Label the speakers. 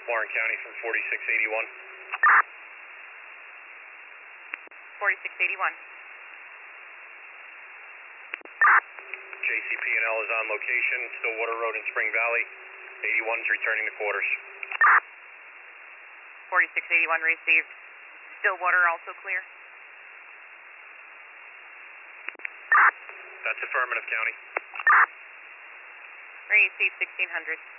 Speaker 1: Warren County from 4681.
Speaker 2: 4681.
Speaker 1: JCP&L is on location, Stillwater Road in Spring Valley. 81's returning to quarters.
Speaker 2: 4681 received. Stillwater also clear.
Speaker 1: That's affirmative, County.
Speaker 2: Receive 1600.